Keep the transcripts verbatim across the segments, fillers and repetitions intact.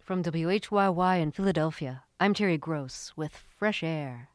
From W H Y Y in Philadelphia, I'm Terry Gross with Fresh Air.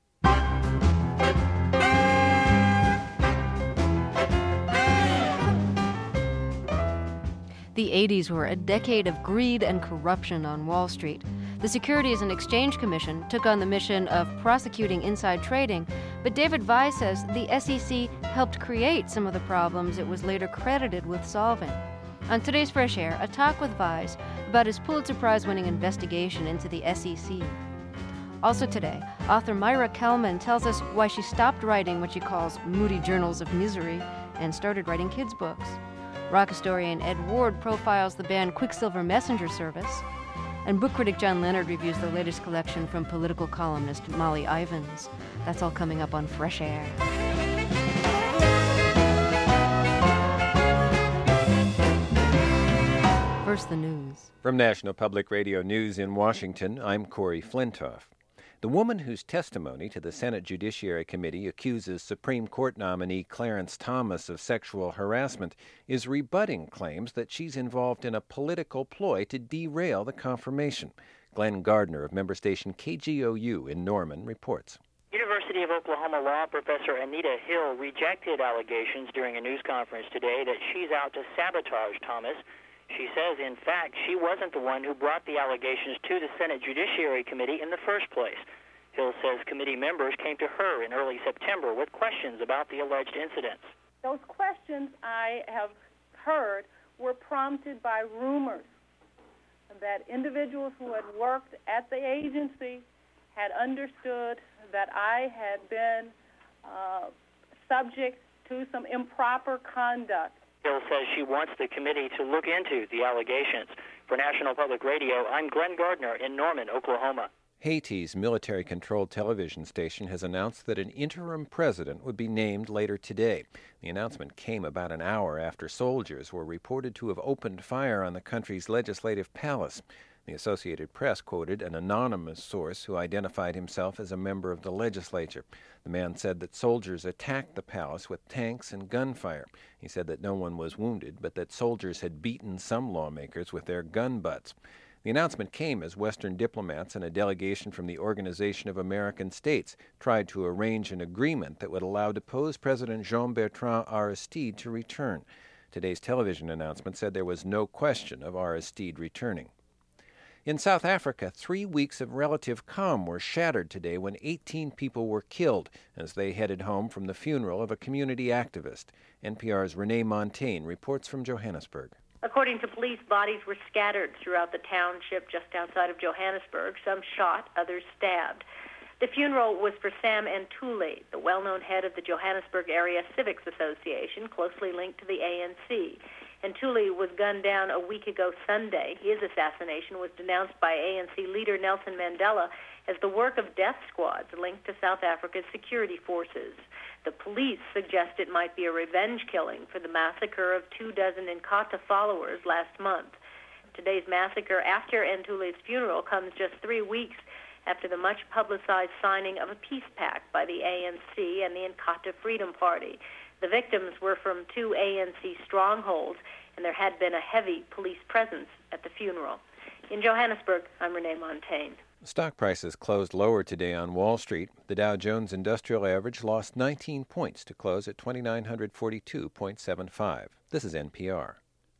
The eighties were a decade of greed and corruption on Wall Street. The Securities and Exchange Commission took on the mission of prosecuting inside trading, but David Vise says the S E C helped create some of the problems it was later credited with solving. On today's Fresh Air, a talk with Vise about his Pulitzer Prize-winning investigation into the S E C. Also today, author Myra Kelman tells us why she stopped writing what she calls moody journals of misery and started writing kids' books. Rock historian Ed Ward profiles the band Quicksilver Messenger Service, and book critic John Leonard reviews the latest collection from political columnist Molly Ivins. That's all coming up on Fresh Air. First, the news. From National Public Radio News in Washington, I'm Corey Flintoff. The woman whose testimony to the Senate Judiciary Committee accuses Supreme Court nominee Clarence Thomas of sexual harassment is rebutting claims that she's involved in a political ploy to derail the confirmation. Glenn Gardner of member station K G O U in Norman reports. University of Oklahoma law professor Anita Hill rejected allegations during a news conference today that she's out to sabotage Thomas. She says, in fact, she wasn't the one who brought the allegations to the Senate Judiciary Committee in the first place. Hill says committee members came to her in early September with questions about the alleged incidents. Those questions I have heard were prompted by rumors that individuals who had worked at the agency had understood that I had been uh, subject to some improper conduct. Hill says she wants the committee to look into the allegations. For National Public Radio, I'm Glenn Gardner in Norman, Oklahoma. Haiti's military-controlled television station has announced that an interim president would be named later today. The announcement came about an hour after soldiers were reported to have opened fire on the country's legislative palace. The Associated Press quoted an anonymous source who identified himself as a member of the legislature. The man said that soldiers attacked the palace with tanks and gunfire. He said that no one was wounded, but that soldiers had beaten some lawmakers with their gun butts. The announcement came as Western diplomats and a delegation from the Organization of American States tried to arrange an agreement that would allow deposed President Jean-Bertrand Aristide to return. Today's television announcement said there was no question of Aristide returning. In South Africa, three weeks of relative calm were shattered today when eighteen people were killed as they headed home from the funeral of a community activist. N P R's Renee Montaigne reports from Johannesburg. According to police, bodies were scattered throughout the township just outside of Johannesburg, some shot, others stabbed. The funeral was for Sam Ntuli, the well-known head of the Johannesburg Area Civics Association, closely linked to the A N C. Ntuli was gunned down a week ago Sunday. His assassination was denounced by A N C leader Nelson Mandela as the work of death squads linked to South Africa's security forces. The police suggest it might be a revenge killing for the massacre of two dozen Inkatha followers last month. Today's massacre after Ntuli's funeral comes just three weeks after the much-publicized signing of a peace pact by the A N C and the Inkatha Freedom Party. The victims were from two A N C strongholds, and there had been a heavy police presence at the funeral. In Johannesburg, I'm Renee Montaigne. Stock prices closed lower today on Wall Street. The Dow Jones Industrial Average lost nineteen points to close at two thousand nine hundred forty-two point seven five. This is N P R.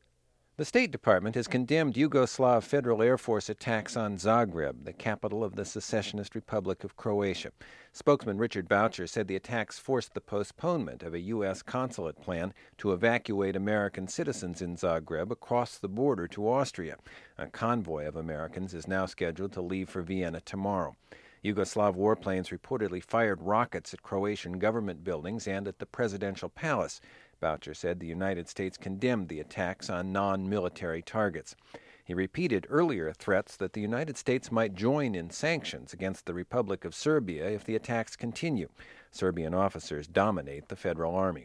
The State Department has condemned Yugoslav Federal Air Force attacks on Zagreb, the capital of the secessionist Republic of Croatia. Spokesman Richard Boucher said the attacks forced the postponement of a U S consulate plan to evacuate American citizens in Zagreb across the border to Austria. A convoy of Americans is now scheduled to leave for Vienna tomorrow. Yugoslav warplanes reportedly fired rockets at Croatian government buildings and at the presidential palace. Boucher said the United States condemned the attacks on non-military targets. He repeated earlier threats that the United States might join in sanctions against the Republic of Serbia if the attacks continue. Serbian officers dominate the federal army.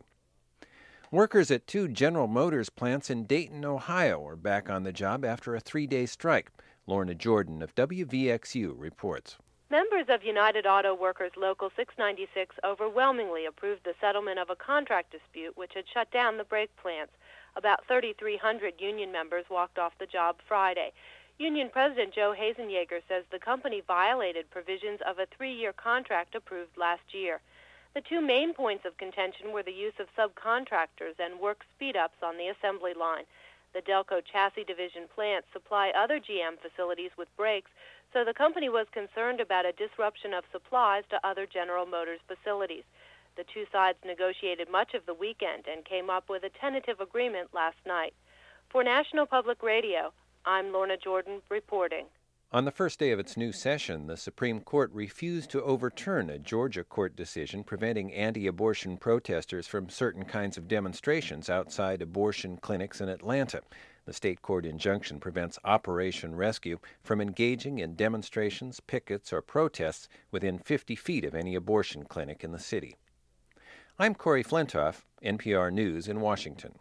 Workers at two General Motors plants in Dayton, Ohio are back on the job after a three-day strike. Lorna Jordan of W V X U reports. Members of United Auto Workers Local six ninety-six overwhelmingly approved the settlement of a contract dispute which had shut down the brake plants. About thirty-three hundred union members walked off the job Friday. Union President Joe Hazenjager says the company violated provisions of a three-year contract approved last year. The two main points of contention were the use of subcontractors and work speed-ups on the assembly line. The Delco Chassis Division plants supply other G M facilities with brakes, so the company was concerned about a disruption of supplies to other General Motors facilities. The two sides negotiated much of the weekend and came up with a tentative agreement last night. For National Public Radio, I'm Lorna Jordan reporting. On the first day of its new session, the Supreme Court refused to overturn a Georgia court decision preventing anti-abortion protesters from certain kinds of demonstrations outside abortion clinics in Atlanta. The state court injunction prevents Operation Rescue from engaging in demonstrations, pickets, or protests within fifty feet of any abortion clinic in the city. I'm Corey Flintoff, N P R News in Washington.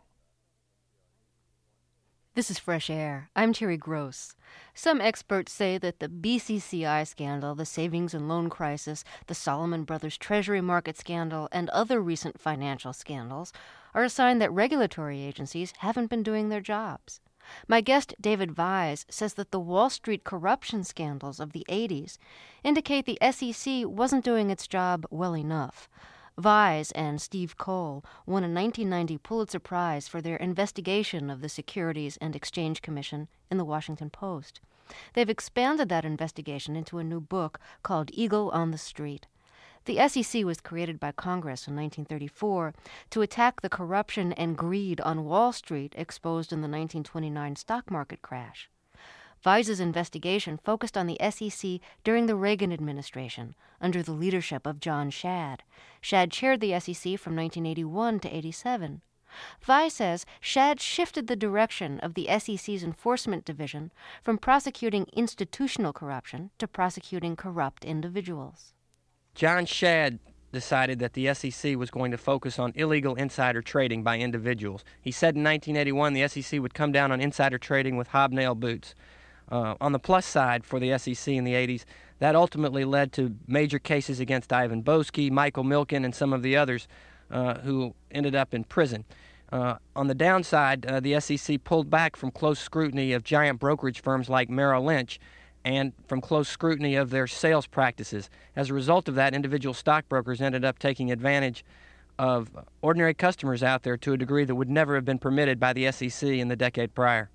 This is Fresh Air. I'm Terry Gross. Some experts say that the B C C I scandal, the savings and loan crisis, the Solomon Brothers Treasury market scandal, and other recent financial scandals are a sign that regulatory agencies haven't been doing their jobs. My guest, David Vise, says that the Wall Street corruption scandals of the eighties indicate the S E C wasn't doing its job well enough. Vise and Steve Cole won a nineteen ninety Pulitzer Prize for their investigation of the Securities and Exchange Commission in the Washington Post. They've expanded that investigation into a new book called Eagle on the Street. The S E C was created by Congress in nineteen thirty-four to attack the corruption and greed on Wall Street exposed in the nineteen twenty-nine stock market crash. Vise's investigation focused on the S E C during the Reagan administration, under the leadership of John Shadd. Shadd chaired the S E C from nineteen eighty-one to eighty-seven. Vise says Shadd shifted the direction of the S E C's enforcement division from prosecuting institutional corruption to prosecuting corrupt individuals. John Shadd decided that the S E C was going to focus on illegal insider trading by individuals. He said in nineteen eighty-one the S E C would come down on insider trading with hobnail boots. Uh, on the plus side for the S E C in the eighties, that ultimately led to major cases against Ivan Boesky, Michael Milken, and some of the others uh, who ended up in prison. Uh, on the downside, uh, the S E C pulled back from close scrutiny of giant brokerage firms like Merrill Lynch and from close scrutiny of their sales practices. As a result of that, individual stockbrokers ended up taking advantage of ordinary customers out there to a degree that would never have been permitted by the S E C in the decade prior.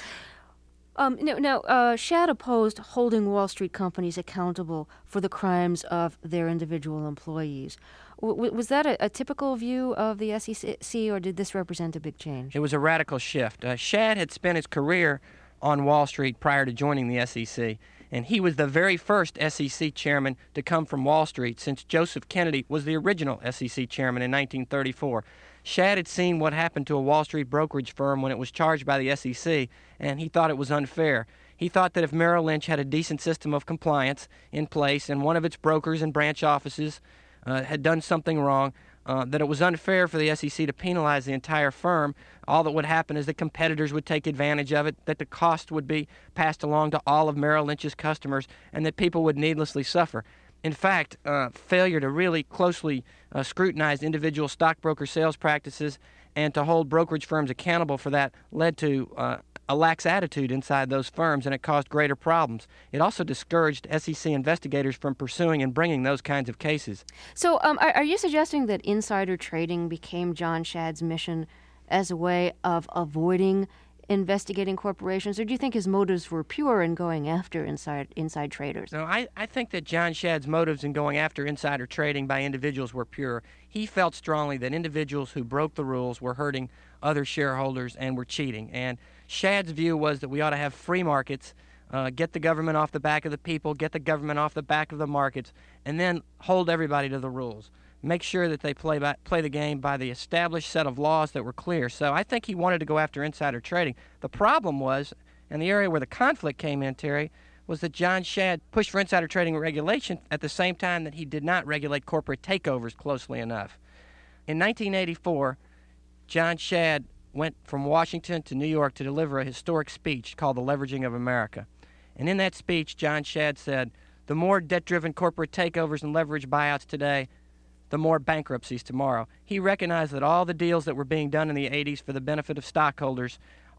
Um, now, now uh, Shadd opposed holding Wall Street companies accountable for the crimes of their individual employees. W- was that a, a typical view of the S E C, or did this represent a big change? It was a radical shift. Uh, Shadd had spent his career on Wall Street prior to joining the S E C, and he was the very first S E C chairman to come from Wall Street since Joseph Kennedy was the original S E C chairman in nineteen thirty-four. Shadd had seen what happened to a Wall Street brokerage firm when it was charged by the S E C, and he thought it was unfair. He thought that if Merrill Lynch had a decent system of compliance in place and one of its brokers and branch offices uh, had done something wrong, uh, that it was unfair for the S E C to penalize the entire firm. All that would happen is that competitors would take advantage of it, that the cost would be passed along to all of Merrill Lynch's customers, and that people would needlessly suffer. In fact, uh, failure to really closely uh, scrutinize individual stockbroker sales practices and to hold brokerage firms accountable for that led to uh, a lax attitude inside those firms, and it caused greater problems. It also discouraged S E C investigators from pursuing and bringing those kinds of cases. So um, are, are you suggesting that insider trading became John Shadd's mission as a way of avoiding investigating corporations, or do you think his motives were pure in going after inside inside traders? No, I, I think that John Shadd's motives in going after insider trading by individuals were pure. He felt strongly that individuals who broke the rules were hurting other shareholders and were cheating. And Shadd's view was that we ought to have free markets, uh, get the government off the back of the people, get the government off the back of the markets, and then hold everybody to the rules. Make sure that they play by, play the game by the established set of laws that were clear. So I think he wanted to go after insider trading. The problem was, and the area where the conflict came in, Terry, was that John Shadd pushed for insider trading regulation at the same time that he did not regulate corporate takeovers closely enough. In nineteen eighty-four, John Shadd went from Washington to New York to deliver a historic speech called The Leveraging of America. And in that speech, John Shadd said, the more debt-driven corporate takeovers and leverage buyouts today, the more bankruptcies tomorrow. He recognized that all the deals that were being done in the eighties for the benefit of stockholders,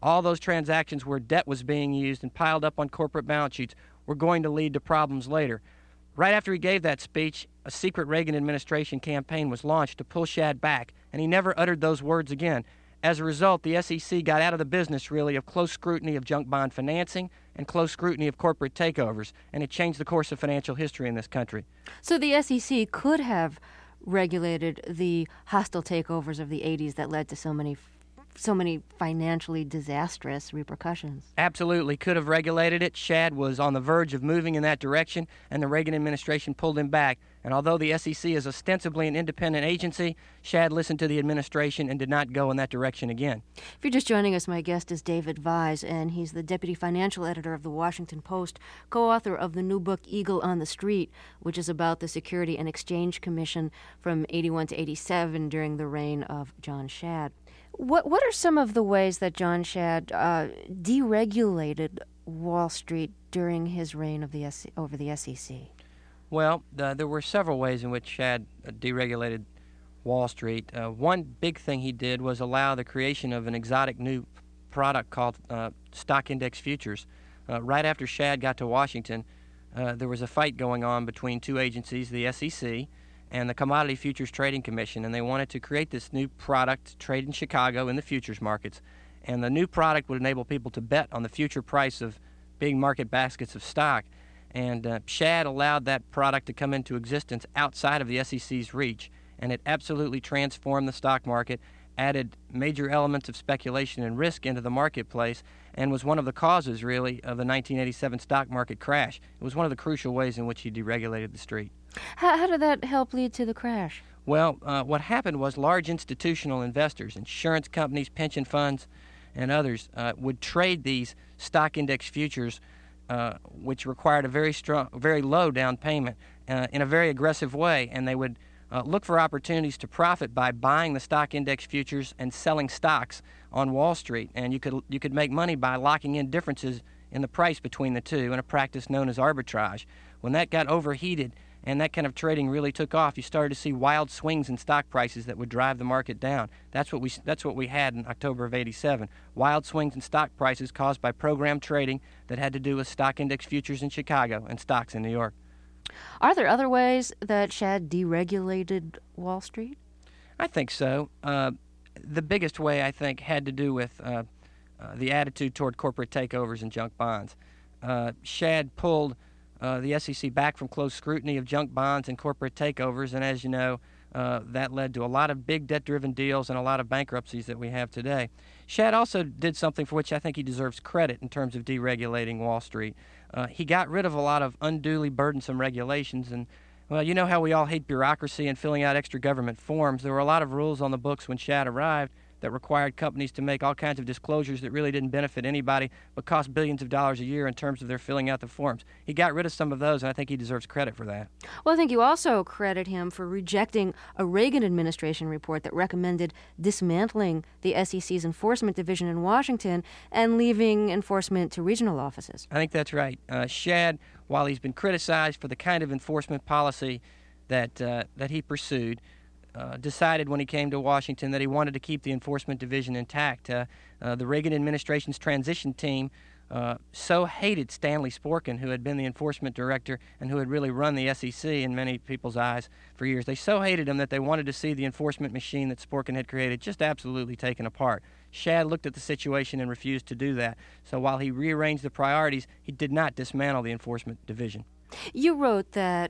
all those transactions where debt was being used and piled up on corporate balance sheets were going to lead to problems later. Right after he gave that speech, a secret Reagan administration campaign was launched to pull Shad back, and he never uttered those words again. As a result, the S E C got out of the business, really, of close scrutiny of junk bond financing and close scrutiny of corporate takeovers, and it changed the course of financial history in this country. So the S E C could have regulated the hostile takeovers of the eighties that led to so many so many financially disastrous repercussions. Absolutely could have regulated it. Shad was on the verge of moving in that direction, and the Reagan administration pulled him back. And although the S E C is ostensibly an independent agency, Shad listened to the administration and did not go in that direction again. If you're just joining us, my guest is David Vise, and he's the deputy financial editor of the Washington Post, co-author of the new book Eagle on the Street, which is about the Security and Exchange Commission from eighty-one to eighty-seven during the reign of John Shad. What what are some of the ways that John Shad uh, deregulated Wall Street during his reign of the S- over the S E C? Well, uh, there were several ways in which Shad uh, deregulated Wall Street. Uh, one big thing he did was allow the creation of an exotic new product called uh, stock index futures. Uh, right after Shad got to Washington, uh, there was a fight going on between two agencies, the S E C and the Commodity Futures Trading Commission, and they wanted to create this new product to trade in Chicago in the futures markets. And the new product would enable people to bet on the future price of big market baskets of stock. And uh, Shad allowed that product to come into existence outside of the S E C's reach, and it absolutely transformed the stock market, added major elements of speculation and risk into the marketplace, and was one of the causes, really, of the nineteen eighty-seven stock market crash. It was one of the crucial ways in which he deregulated the street. How, how did that help lead to the crash? Well, uh, what happened was large institutional investors, insurance companies, pension funds, and others uh, would trade these stock index futures, uh, which required a very strong, very low down payment, uh, in a very aggressive way, and they would uh, look for opportunities to profit by buying the stock index futures and selling stocks on Wall Street. And you could you could make money by locking in differences in the price between the two in a practice known as arbitrage. When that got overheated and that kind of trading really took off, you started to see wild swings in stock prices that would drive the market down. That's what we that's what we had in October of eighty-seven. Wild swings in stock prices caused by program trading that had to do with stock index futures in Chicago and stocks in New York. Are there other ways that Shad deregulated Wall Street? I think so. Uh, the biggest way, I think, had to do with uh, uh, the attitude toward corporate takeovers and junk bonds. Uh, Shad pulled Uh, the S E C back from close scrutiny of junk bonds and corporate takeovers, and as you know, uh, that led to a lot of big debt-driven deals and a lot of bankruptcies that we have today. Shad also did something for which I think he deserves credit in terms of deregulating Wall Street. Uh, he got rid of a lot of unduly burdensome regulations, and, well, you know how we all hate bureaucracy and filling out extra government forms. There were a lot of rules on the books when Shad arrived that required companies to make all kinds of disclosures that really didn't benefit anybody but cost billions of dollars a year in terms of their filling out the forms. He got rid of some of those, and I think he deserves credit for that. Well, I think you also credit him for rejecting a Reagan administration report that recommended dismantling the S E C's enforcement division in Washington and leaving enforcement to regional offices. I think that's right. Uh, Shad, while he's been criticized for the kind of enforcement policy that uh, that he pursued, Uh, decided when he came to Washington that he wanted to keep the enforcement division intact. Uh, uh, the Reagan administration's transition team uh, so hated Stanley Sporkin, who had been the enforcement director and who had really run the S E C in many people's eyes for years. They so hated him that they wanted to see the enforcement machine that Sporkin had created just absolutely taken apart. Shad looked at the situation and refused to do that. So while he rearranged the priorities, he did not dismantle the enforcement division. You wrote that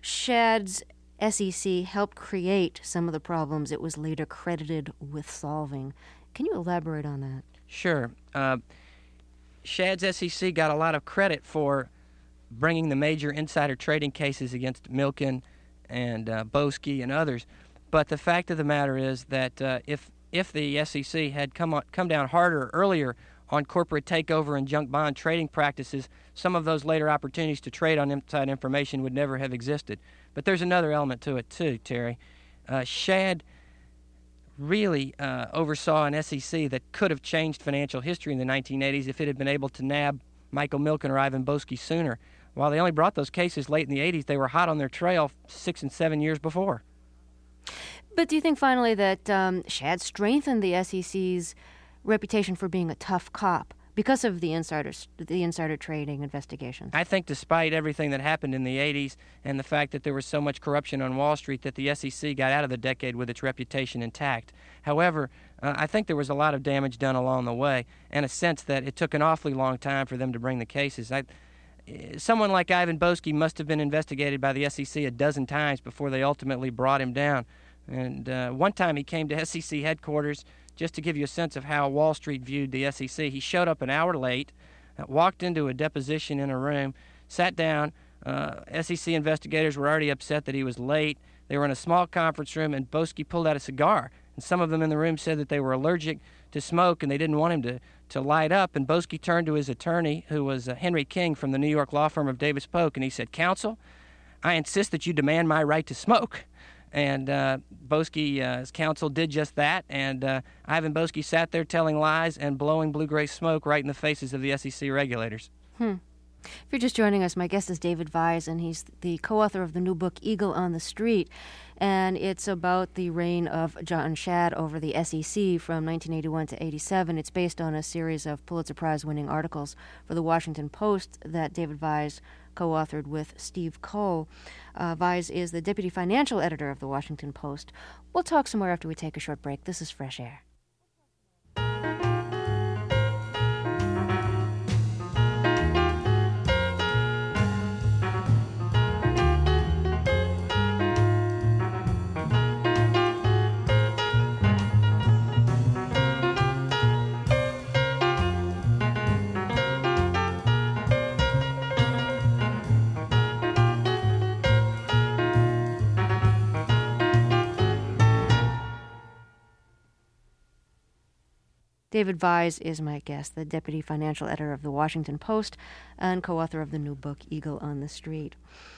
Shad's S E C helped create some of the problems it was later credited with solving. Can you elaborate on that? Sure. Uh, Shad's S E C got a lot of credit for bringing the major insider trading cases against Milken and uh, Boesky and others. But the fact of the matter is that uh, if if the S E C had come on, come down harder earlier on corporate takeover and junk bond trading practices, some of those later opportunities to trade on inside information would never have existed. But there's another element to it, too, Terry. Uh, Shad really uh, oversaw an S E C that could have changed financial history in the nineteen eighties if it had been able to nab Michael Milken or Ivan Boesky sooner. While they only brought those cases late in the eighties, they were hot on their trail six and seven years before. But do you think finally that um, Shad strengthened the S E C's reputation for being a tough cop because of the insider the insider trading investigations? I think despite everything that happened in the eighties and the fact that there was so much corruption on Wall Street, that the S E C got out of the decade with its reputation intact. However, uh, I think there was a lot of damage done along the way, and a sense that it took an awfully long time for them to bring the cases. I, someone like Ivan Boesky must have been investigated by the S E C a dozen times before they ultimately brought him down. And uh, one time he came to S E C headquarters. Just to give you a sense of how Wall Street viewed the S E C, he showed up an hour late, uh, walked into a deposition in a room, sat down. Uh, S E C investigators were already upset that he was late. They were in a small conference room, and Boesky pulled out a cigar. And some of them in the room said that they were allergic to smoke, and they didn't want him to, to light up. And Boesky turned to his attorney, who was uh, Henry King from the New York law firm of Davis Polk, and he said, "Counsel, I insist that you demand my right to smoke." And uh, Boesky's uh, counsel did just that, and uh, Ivan Boesky sat there telling lies and blowing blue-gray smoke right in the faces of the S E C regulators. Hmm. If you're just joining us, my guest is David Vise, and he's the co-author of the new book, Eagle on the Street, and it's about the reign of John Shadd over the S E C from nineteen eighty-one to eighty-seven. It's based on a series of Pulitzer Prize-winning articles for the Washington Post that David Vise co-authored with Steve Coe. Uh, Vise is the deputy financial editor of the Washington Post. We'll talk some more after we take a short break. This is Fresh Air. David Vise is my guest, the deputy financial editor of the Washington Post and co-author of the new book, Eagle on the Street.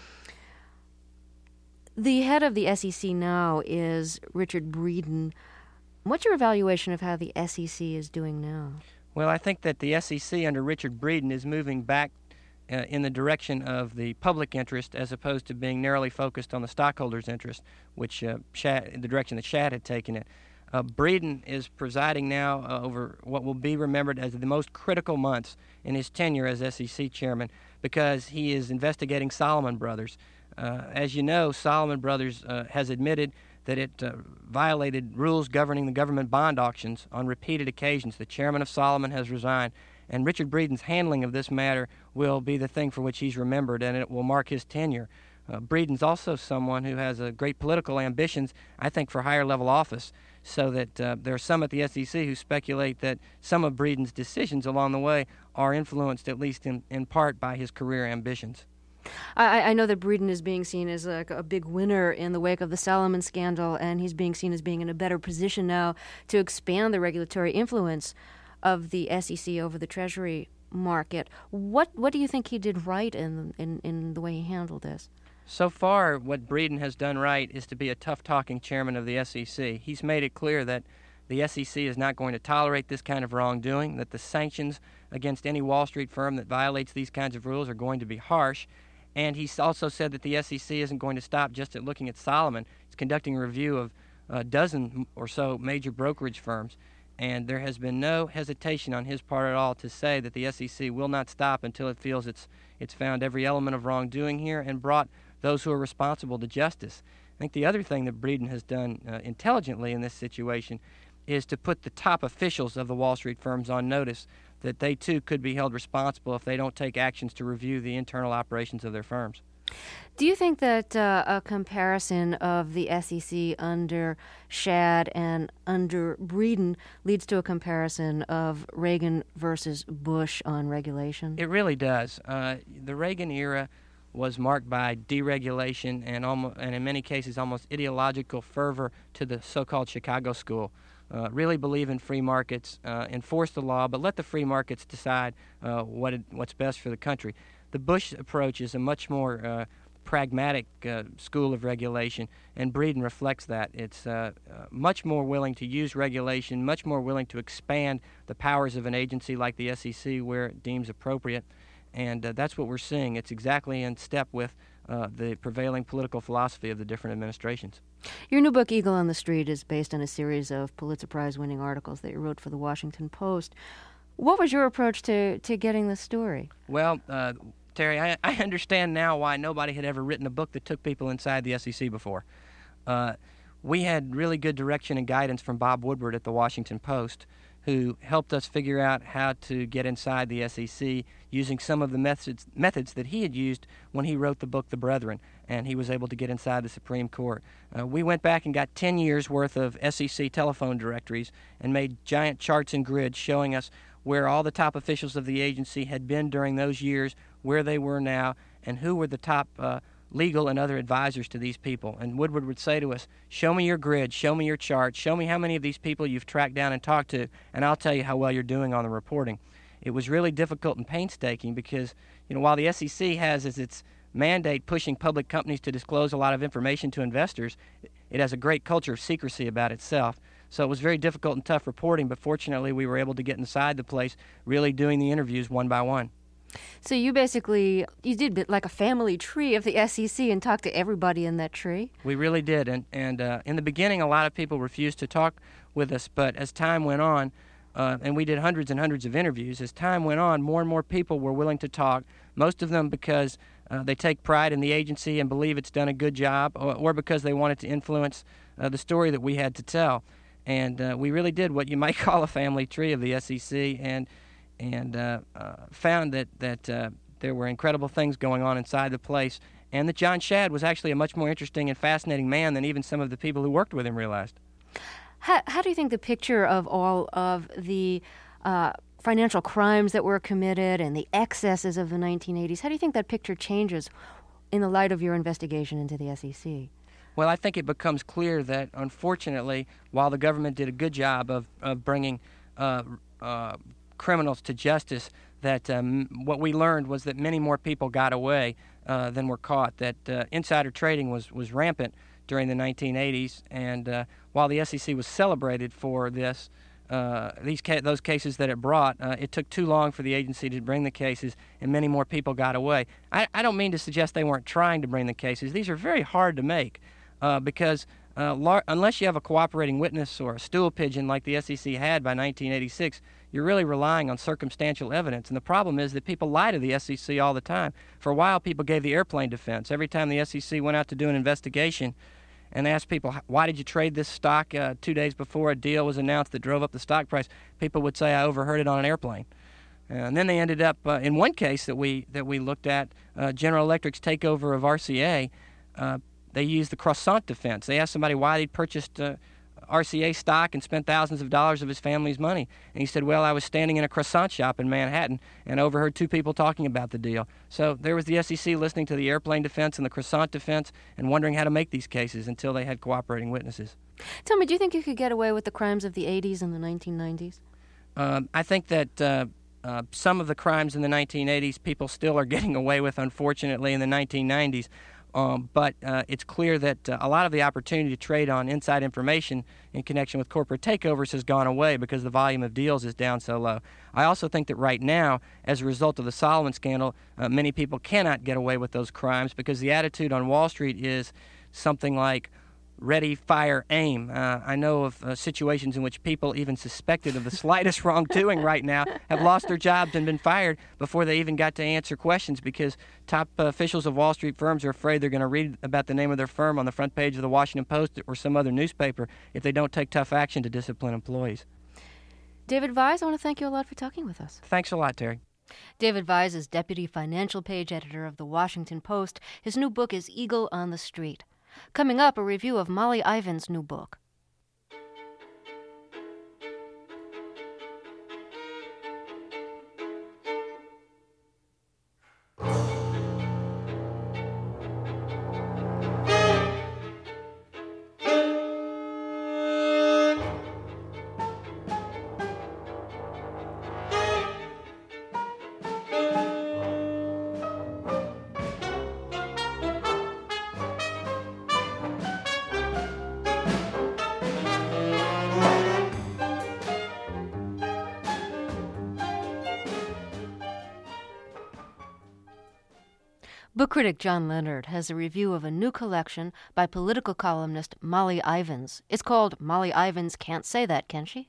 The head of the S E C now is Richard Breeden. What's your evaluation of how the S E C is doing now? Well, I think that the S E C under Richard Breeden is moving back uh, in the direction of the public interest as opposed to being narrowly focused on the stockholders' interest, which uh, Shadd, the direction that Shadd had taken it. Uh, Breeden is presiding now uh, over what will be remembered as the most critical months in his tenure as S E C chairman, because he is investigating Salomon Brothers. Uh, as you know, Salomon Brothers uh, has admitted that it uh, violated rules governing the government bond auctions on repeated occasions. The chairman of Salomon has resigned, and Richard Breeden's handling of this matter will be the thing for which he's remembered, and it will mark his tenure. Uh, Breeden's also someone who has uh, great political ambitions, I think, for higher level office, so that uh, there are some at the S E C who speculate that some of Breeden's decisions along the way are influenced, at least in, in part, by his career ambitions. I, I know that Breeden is being seen as a, a big winner in the wake of the Salomon scandal, and he's being seen as being in a better position now to expand the regulatory influence of the S E C over the Treasury market. What what do you think he did right in in, in the way he handled this? So far, what Breeden has done right is to be a tough-talking chairman of the S E C. He's made it clear that the S E C is not going to tolerate this kind of wrongdoing, that the sanctions against any Wall Street firm that violates these kinds of rules are going to be harsh. And he's also said that the S E C isn't going to stop just at looking at Salomon. It's conducting a review of a dozen or so major brokerage firms. And there has been no hesitation on his part at all to say that the S E C will not stop until it feels it's it's found every element of wrongdoing here and brought those who are responsible to justice. I think the other thing that Breeden has done uh, intelligently in this situation is to put the top officials of the Wall Street firms on notice that they too could be held responsible if they don't take actions to review the internal operations of their firms. Do you think that uh, a comparison of the S E C under Shadd and under Breeden leads to a comparison of Reagan versus Bush on regulation? It really does. Uh, the Reagan era was marked by deregulation and, almost, and in many cases almost ideological fervor to the so-called Chicago School. Uh, really believe in free markets, uh, enforce the law, but let the free markets decide uh, what it, what's best for the country. The Bush approach is a much more uh, pragmatic uh, school of regulation, and Breeden reflects that. It's uh, uh, much more willing to use regulation, much more willing to expand the powers of an agency like the S E C where it deems appropriate, and uh, that's what we're seeing. It's exactly in step with uh, the prevailing political philosophy of the different administrations. Your new book, Eagle on the Street, is based on a series of Pulitzer Prize-winning articles that you wrote for the Washington Post. What was your approach to, to getting the story? Well, uh, Terry, I, I understand now why nobody had ever written a book that took people inside the S E C before. Uh, we had really good direction and guidance from Bob Woodward at the Washington Post, who helped us figure out how to get inside the S E C using some of the methods methods that he had used when he wrote the book The Brethren, and he was able to get inside the Supreme Court. Uh, we went back and got ten years worth of S E C telephone directories and made giant charts and grids showing us where all the top officials of the agency had been during those years, where they were now, and who were the top uh, legal and other advisors to these people. And Woodward would say to us, show me your grid, show me your chart, show me how many of these people you've tracked down and talked to, and I'll tell you how well you're doing on the reporting. It was really difficult and painstaking because, you know, while the S E C has as its mandate pushing public companies to disclose a lot of information to investors, it has a great culture of secrecy about itself. So it was very difficult and tough reporting, but fortunately we were able to get inside the place, really doing the interviews one by one. So you basically, you did like a family tree of the S E C and talked to everybody in that tree? We really did, and, and uh, in the beginning a lot of people refused to talk with us, but as time went on, uh, and we did hundreds and hundreds of interviews, as time went on, more and more people were willing to talk, most of them because uh, they take pride in the agency and believe it's done a good job, or, or because they wanted to influence uh, the story that we had to tell. And uh, we really did what you might call a family tree of the S E C, and and uh, uh, found that, that uh, there were incredible things going on inside the place, and that John Shadd was actually a much more interesting and fascinating man than even some of the people who worked with him realized. How, how do you think the picture of all of the uh, financial crimes that were committed and the excesses of the nineteen eighties, how do you think that picture changes in the light of your investigation into the S E C? Well, I think it becomes clear that, unfortunately, while the government did a good job of, of bringing uh, uh, criminals to justice, that um, what we learned was that many more people got away uh, than were caught, that uh, insider trading was, was rampant during the nineteen eighties, and uh, while the S E C was celebrated for this, uh, these ca- those cases that it brought, uh, it took too long for the agency to bring the cases, and many more people got away. I, I don't mean to suggest they weren't trying to bring the cases. These are very hard to make. Uh, because uh, lar- unless you have a cooperating witness or a stool pigeon like the S E C had by nineteen eighty-six, you're really relying on circumstantial evidence. And the problem is that people lie to the S E C all the time. For a while, people gave the airplane defense. Every time the S E C went out to do an investigation and asked people, why did you trade this stock uh, two days before a deal was announced that drove up the stock price, people would say, I overheard it on an airplane. And then they ended up, uh, in one case that we that we looked at, uh, General Electric's takeover of R C A, uh, they used the croissant defense. They asked somebody why he'd purchased uh, R C A stock and spent thousands of dollars of his family's money. And he said, well, I was standing in a croissant shop in Manhattan and overheard two people talking about the deal. So there was the S E C listening to the airplane defense and the croissant defense and wondering how to make these cases until they had cooperating witnesses. Tell me, do you think you could get away with the crimes of the eighties and the nineteen nineties? Um, I think that uh, uh, some of the crimes in the nineteen eighties people still are getting away with, unfortunately, in the nineteen nineties. Um, but uh, it's clear that uh, a lot of the opportunity to trade on inside information in connection with corporate takeovers has gone away because the volume of deals is down so low. I also think that right now, as a result of the Solomon scandal, uh, many people cannot get away with those crimes because the attitude on Wall Street is something like, ready, fire, aim. Uh, I know of uh, situations in which people even suspected of the slightest wrongdoing right now have lost their jobs and been fired before they even got to answer questions because top uh, officials of Wall Street firms are afraid they're going to read about the name of their firm on the front page of the Washington Post or some other newspaper if they don't take tough action to discipline employees. David Vise, I want to thank you a lot for talking with us. Thanks a lot, Terry. David Vise is deputy financial page editor of the Washington Post. His new book is Eagle on the Street. Coming up, a review of Molly Ivins' new book. Book critic John Leonard has a review of a new collection by political columnist Molly Ivins. It's called Molly Ivins Can't Say That, Can She?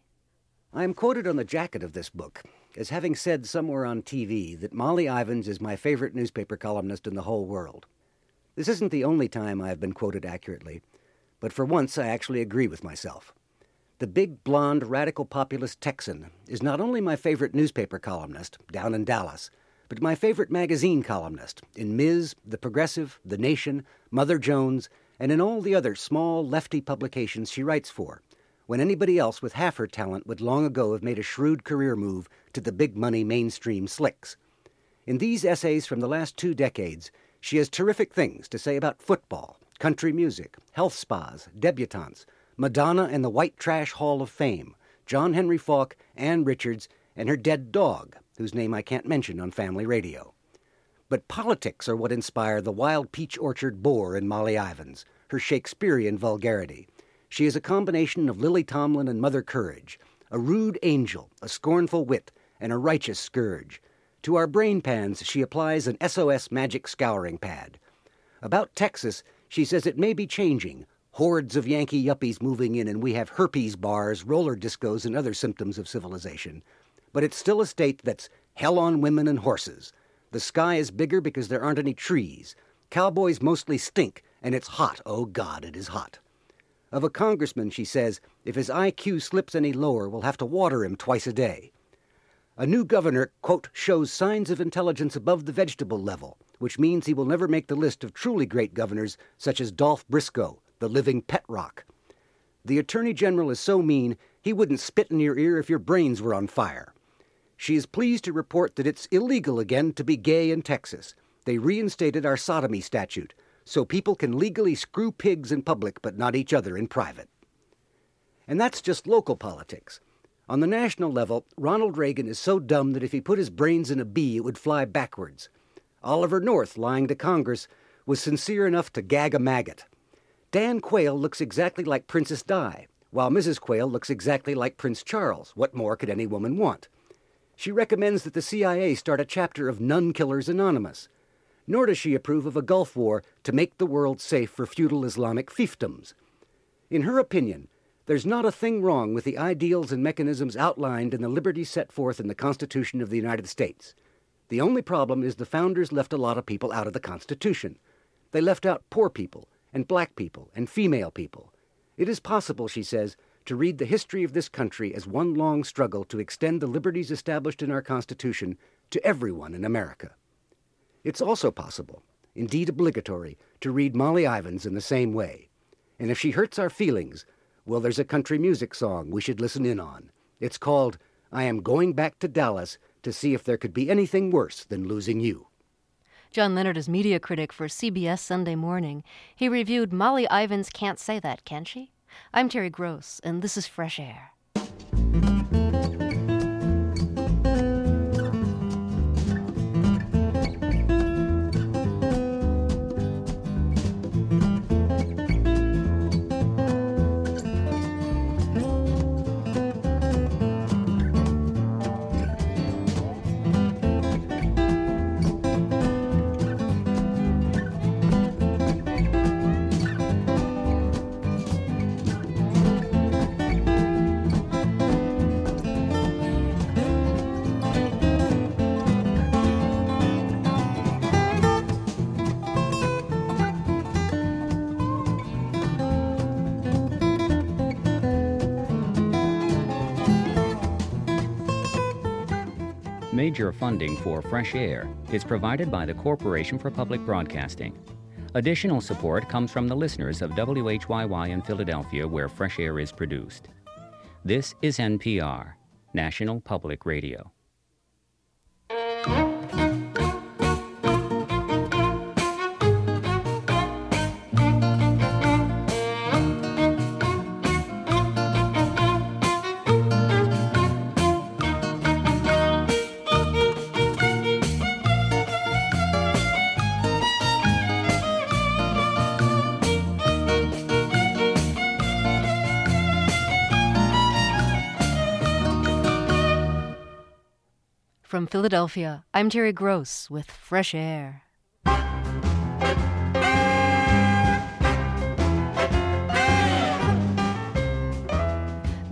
I am quoted on the jacket of this book as having said somewhere on T V that Molly Ivins is my favorite newspaper columnist in the whole world. This isn't the only time I have been quoted accurately, but for once I actually agree with myself. The big, blonde, radical populist Texan is not only my favorite newspaper columnist down in Dallas, but my favorite magazine columnist in Miz, The Progressive, The Nation, Mother Jones, and in all the other small, lefty publications she writes for, when anybody else with half her talent would long ago have made a shrewd career move to the big-money mainstream slicks. In these essays from the last two decades, she has terrific things to say about football, country music, health spas, debutantes, Madonna and the White Trash Hall of Fame, John Henry Faulk, Ann Richards, and her dead dog, whose name I can't mention on family radio. But politics are what inspire the wild peach orchard bore in Molly Ivins, her Shakespearean vulgarity. She is a combination of Lily Tomlin and Mother Courage, a rude angel, a scornful wit, and a righteous scourge. To our brain pans she applies an S O S magic scouring pad. About Texas, she says it may be changing, hordes of Yankee yuppies moving in, and we have herpes bars, roller discos, and other symptoms of civilization. But it's still a state that's hell on women and horses. The sky is bigger because there aren't any trees. Cowboys mostly stink, and it's hot. Oh, God, it is hot. Of a congressman, she says, if his I Q slips any lower, we'll have to water him twice a day. A new governor, quote, shows signs of intelligence above the vegetable level, which means he will never make the list of truly great governors, such as Dolph Briscoe, the living pet rock. The Attorney General is so mean, he wouldn't spit in your ear if your brains were on fire. She is pleased to report that it's illegal again to be gay in Texas. They reinstated our sodomy statute, so people can legally screw pigs in public but not each other in private. And that's just local politics. On the national level, Ronald Reagan is so dumb that if he put his brains in a bee, it would fly backwards. Oliver North, lying to Congress, was sincere enough to gag a maggot. Dan Quayle looks exactly like Princess Di, while Missus Quayle looks exactly like Prince Charles. What more could any woman want? She recommends that the C I A start a chapter of Nun Killers Anonymous. Nor does she approve of a Gulf War to make the world safe for feudal Islamic fiefdoms. In her opinion, there's not a thing wrong with the ideals and mechanisms outlined in the liberties set forth in the Constitution of the United States. The only problem is the founders left a lot of people out of the Constitution. They left out poor people, and black people, and female people. It is possible, she says, to read the history of this country as one long struggle to extend the liberties established in our Constitution to everyone in America. It's also possible, indeed obligatory, to read Molly Ivins in the same way. And if she hurts our feelings, well, there's a country music song we should listen in on. It's called, I Am Going Back to Dallas to See If There Could Be Anything Worse Than Losing You. John Leonard is media critic for C B S Sunday Morning. He reviewed Molly Ivins Can't Say That, Can She? I'm Terry Gross, and this is Fresh Air. Major funding for Fresh Air is provided by the Corporation for Public Broadcasting. Additional support comes from the listeners of W H Y Y in Philadelphia, where Fresh Air is produced. This is N P R, National Public Radio. From Philadelphia, I'm Terry Gross with Fresh Air.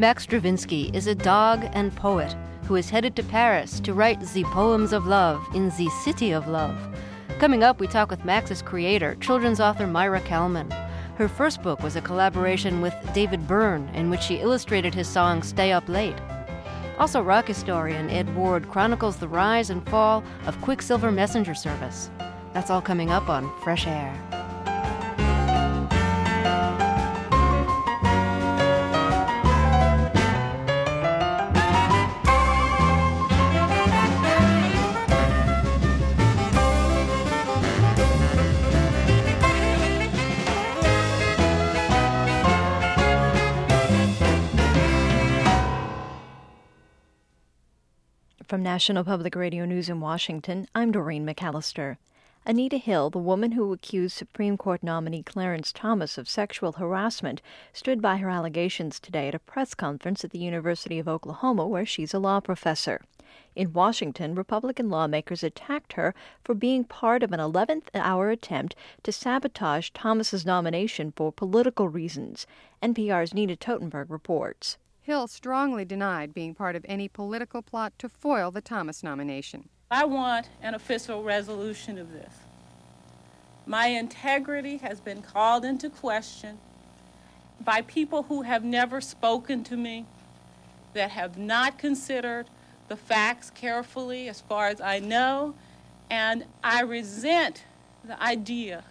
Max Stravinsky is a dog and poet who is headed to Paris to write the poems of love in the city of love. Coming up, we talk with Max's creator, children's author Myra Kalman. Her first book was a collaboration with David Byrne, in which she illustrated his song Stay Up Late. Also, rock historian Ed Ward chronicles the rise and fall of Quicksilver Messenger Service. That's all coming up on Fresh Air. From National Public Radio News in Washington, I'm Doreen McAllister. Anita Hill, the woman who accused Supreme Court nominee Clarence Thomas of sexual harassment, stood by her allegations today at a press conference at the University of Oklahoma, where she's a law professor. In Washington, Republican lawmakers attacked her for being part of an eleventh hour attempt to sabotage Thomas's nomination for political reasons. N P R's Nina Totenberg reports. Hill strongly denied being part of any political plot to foil the Thomas nomination. I want an official resolution of this. My integrity has been called into question by people who have never spoken to me, that have not considered the facts carefully as far as I know, and I resent the idea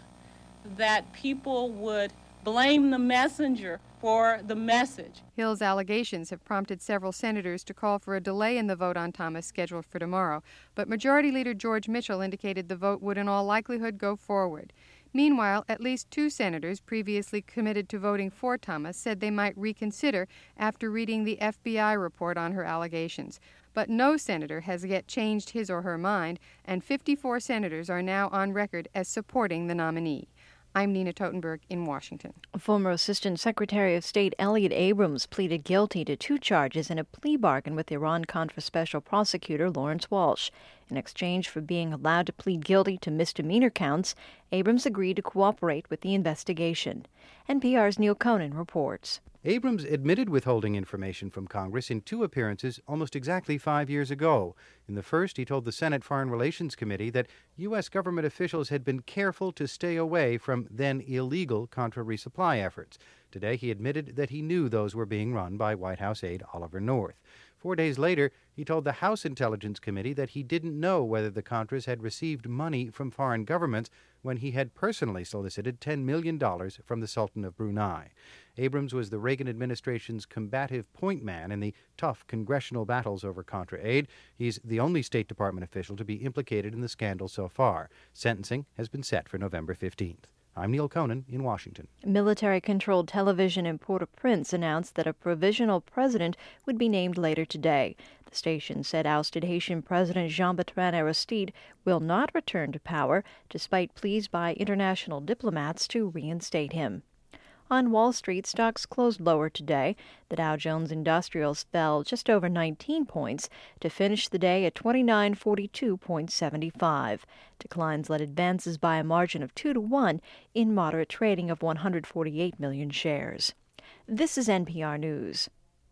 that people would blame the messenger for the message. Hill's allegations have prompted several senators to call for a delay in the vote on Thomas scheduled for tomorrow, but Majority Leader George Mitchell indicated the vote would in all likelihood go forward. Meanwhile, at least two senators previously committed to voting for Thomas said they might reconsider after reading the F B I report on her allegations. But no senator has yet changed his or her mind, and fifty-four senators are now on record as supporting the nominee. I'm Nina Totenberg in Washington. Former Assistant Secretary of State Elliott Abrams pleaded guilty to two charges in a plea bargain with Iran-Contra Special Prosecutor Lawrence Walsh. In exchange for being allowed to plead guilty to misdemeanor counts, Abrams agreed to cooperate with the investigation. N P R's Neil Conan reports. Abrams admitted withholding information from Congress in two appearances almost exactly five years ago. In the first, he told the Senate Foreign Relations Committee that U S government officials had been careful to stay away from then illegal Contra resupply efforts. Today, he admitted that he knew those were being run by White House aide Oliver North. Four days later, he told the House Intelligence Committee that he didn't know whether the Contras had received money from foreign governments when he had personally solicited ten million dollars from the Sultan of Brunei. Abrams was the Reagan administration's combative point man in the tough congressional battles over Contra aid. He's the only State Department official to be implicated in the scandal so far. Sentencing has been set for November fifteenth. I'm Neil Conan in Washington. Military-controlled television in Port-au-Prince announced that a provisional president would be named later today. The station said ousted Haitian President Jean-Bertrand Aristide will not return to power, despite pleas by international diplomats to reinstate him. On Wall Street, stocks closed lower today. The Dow Jones Industrials fell just over nineteen points to finish the day at twenty-nine forty-two point seven five. Declines led advances by a margin of two to one in moderate trading of one hundred forty-eight million shares. This is N P R News.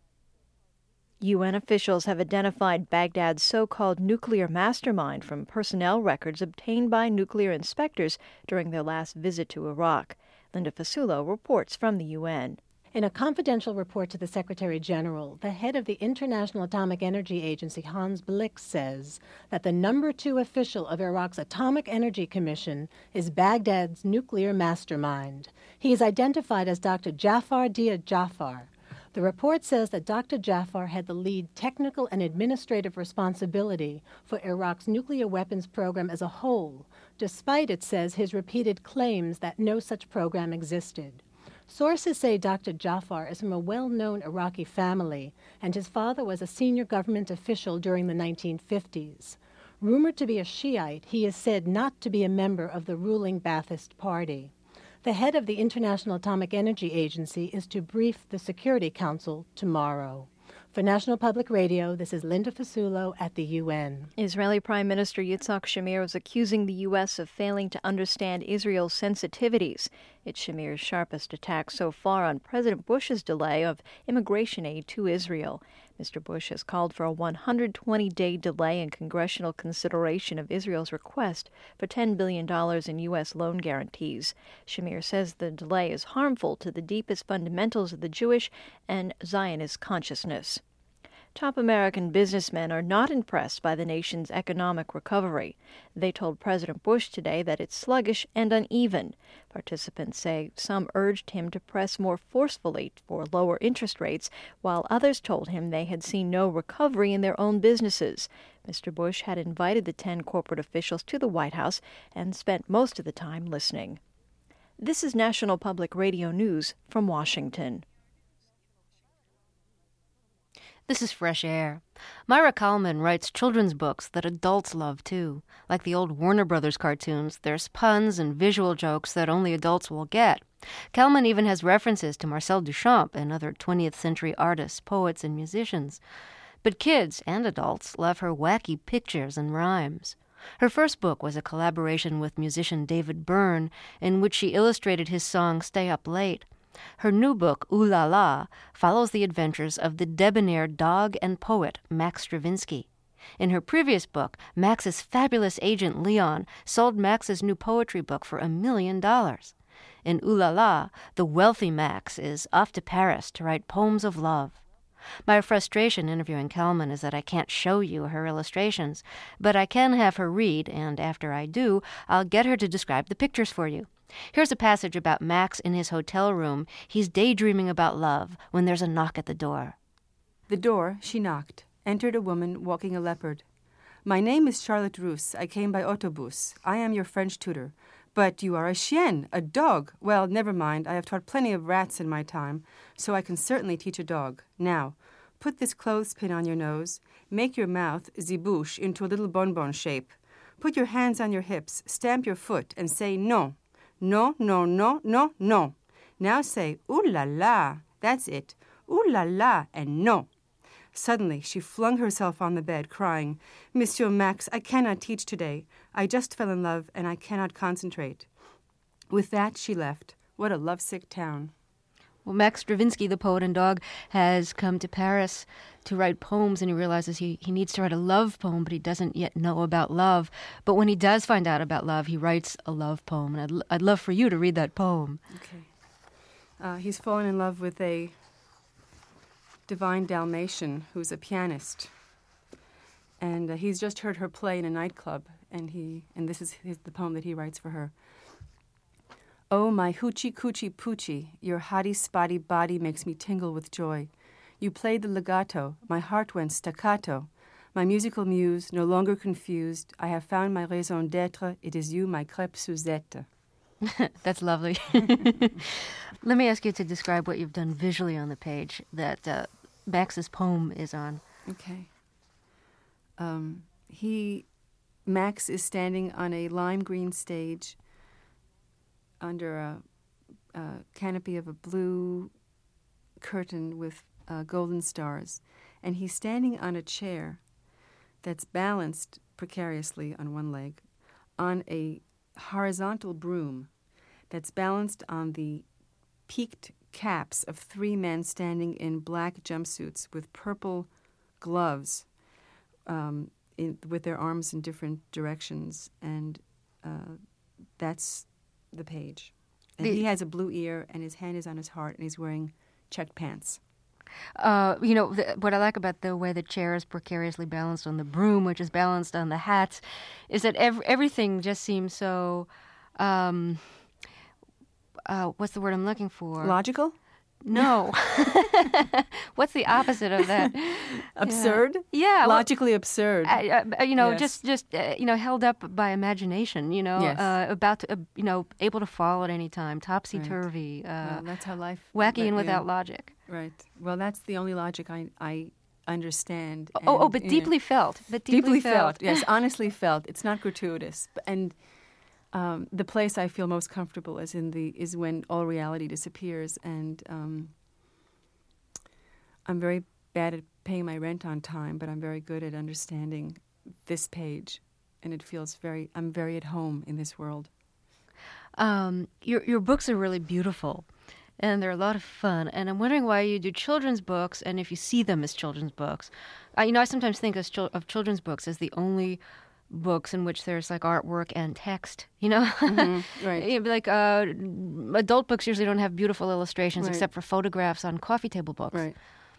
U N officials have identified Baghdad's so-called nuclear mastermind from personnel records obtained by nuclear inspectors during their last visit to Iraq. Linda Fasulo reports from the U N. In a confidential report to the Secretary General, the head of the International Atomic Energy Agency, Hans Blix, says that the number two official of Iraq's Atomic Energy Commission is Baghdad's nuclear mastermind. He is identified as Doctor Jafar Dia Jafar. The report says that Doctor Jafar had the lead technical and administrative responsibility for Iraq's nuclear weapons program as a whole, despite, it says, his repeated claims that no such program existed. Sources say Doctor Jafar is from a well-known Iraqi family, and his father was a senior government official during the nineteen fifties. Rumored to be a Shiite, he is said not to be a member of the ruling Ba'athist Party. The head of the International Atomic Energy Agency is to brief the Security Council tomorrow. For For National Public Radio, this is Linda Fasulo at the U N. Israeli Prime Minister Yitzhak Shamir is accusing the U S of failing to understand Israel's sensitivities. It's Shamir's sharpest attack so far on President Bush's delay of immigration aid to Israel. Mister Bush has called for a one hundred twenty day delay in congressional consideration of Israel's request for ten billion dollars in U S loan guarantees. Shamir says the delay is harmful to the deepest fundamentals of the Jewish and Zionist consciousness. Top American businessmen are not impressed by the nation's economic recovery. They told President Bush today that it's sluggish and uneven. Participants say some urged him to press more forcefully for lower interest rates, while others told him they had seen no recovery in their own businesses. Mister Bush had invited the ten corporate officials to the White House and spent most of the time listening. This is National Public Radio News from Washington. This is Fresh Air. Myra Kalman writes children's books that adults love, too. Like the old Warner Brothers cartoons, there's puns and visual jokes that only adults will get. Kalman even has references to Marcel Duchamp and other twentieth century artists, poets, and musicians. But kids and adults love her wacky pictures and rhymes. Her first book was a collaboration with musician David Byrne, in which she illustrated his song Stay Up Late. Her new book, Ooh La La, follows the adventures of the debonair dog and poet Max Stravinsky. In her previous book, Max's fabulous agent Leon sold Max's new poetry book for a million dollars. In Ooh La La, the wealthy Max is off to Paris to write poems of love. My frustration interviewing Kalman is that I can't show you her illustrations, but I can have her read, and after I do, I'll get her to describe the pictures for you. Here's a passage about Max in his hotel room. He's daydreaming about love when there's a knock at the door. The door, she knocked. Entered a woman walking a leopard. My name is Charlotte Roos. I came by autobus. I am your French tutor. But you are a chien, a dog. Well, never mind. I have taught plenty of rats in my time, so I can certainly teach a dog. Now, put this clothespin on your nose. Make your mouth, the bouche, into a little bonbon shape. Put your hands on your hips. Stamp your foot and say non. No, no, no, no, no. Now say, ooh la la. That's it. Ooh la la and no. Suddenly she flung herself on the bed, crying, Monsieur Max, I cannot teach today. I just fell in love and I cannot concentrate. With that she left. What a lovesick town. Well, Max Stravinsky, the poet and dog, has come to Paris to write poems, and he realizes he, he needs to write a love poem, but he doesn't yet know about love. But when he does find out about love, he writes a love poem, and I'd, I'd love for you to read that poem. Okay. Uh, he's fallen in love with a divine Dalmatian who's a pianist, and uh, he's just heard her play in a nightclub, and he and this is his, the poem that he writes for her. Oh, my hoochie coochie poochie, your hottie spotty body makes me tingle with joy. You played the legato, my heart went staccato. My musical muse, no longer confused, I have found my raison d'être, it is you, my crêpe Suzette. That's lovely. Let me ask you to describe what you've done visually on the page that uh, Max's poem is on. Okay. Um, he, Max is standing on a lime green stage under a, a canopy of a blue curtain with uh, golden stars. And he's standing on a chair that's balanced precariously on one leg on a horizontal broom that's balanced on the peaked caps of three men standing in black jumpsuits with purple gloves um, in, with their arms in different directions. And uh, that's the page. And the, he has a blue ear, and his hand is on his heart, and he's wearing checked pants. Uh, you know, the, what I like about the way the chair is precariously balanced on the broom, which is balanced on the hats, is that ev- everything just seems so, um, uh, what's the word I'm looking for? Logical? No. What's the opposite of that? Absurd? Yeah. Logically well, absurd. Uh, uh, you know, yes. just, just uh, you know, held up by imagination, you know, yes. uh, about to, uh, you know, able to fall at any time, topsy-turvy. Right. Uh, well, that's how life... Wacky but, and without yeah. logic. Right. Well, that's the only logic I, I understand. Oh, and, oh, but deeply know, felt. But deeply, deeply felt. felt. Yes, honestly felt. It's not gratuitous. And um, the place I feel most comfortable is in the is when all reality disappears. And um, I'm very bad at paying my rent on time, but I'm very good at understanding this page, and it feels very, I'm very at home in this world. Um, your your books are really beautiful, and they're a lot of fun. And I'm wondering why you do children's books, and if you see them as children's books. Uh, you know, I sometimes think of, chil- of children's books as the only books in which there's like artwork and text. You know, Mm-hmm, right? It'd be like uh, adult books usually don't have beautiful illustrations Right. except for photographs on coffee table books. Right.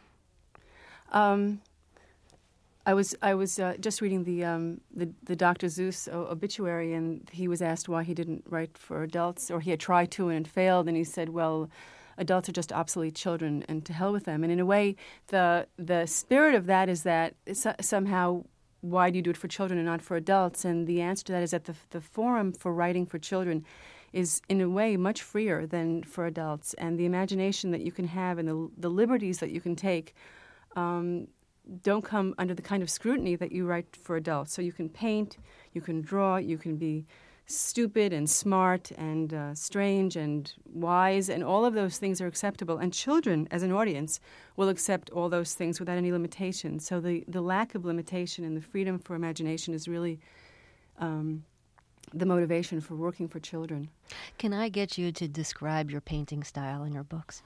Um, I was I was uh, just reading the um, the the Doctor Seuss o- obituary, and he was asked why he didn't write for adults, or he had tried to and it failed, and he said, "Well, adults are just obsolete children, and to hell with them." And in a way, the the spirit of that is that so- somehow, why do you do it for children and not for adults? And the answer to that is that the the forum for writing for children is in a way much freer than for adults, and the imagination that you can have and the the liberties that you can take. Um, don't come under the kind of scrutiny that you write for adults. So you can paint, you can draw, you can be stupid and smart and uh, strange and wise, and all of those things are acceptable. And children, as an audience, will accept all those things without any limitation. So the, the lack of limitation and the freedom for imagination is really um, the motivation for working for children. Can I get you to describe your painting style in your books?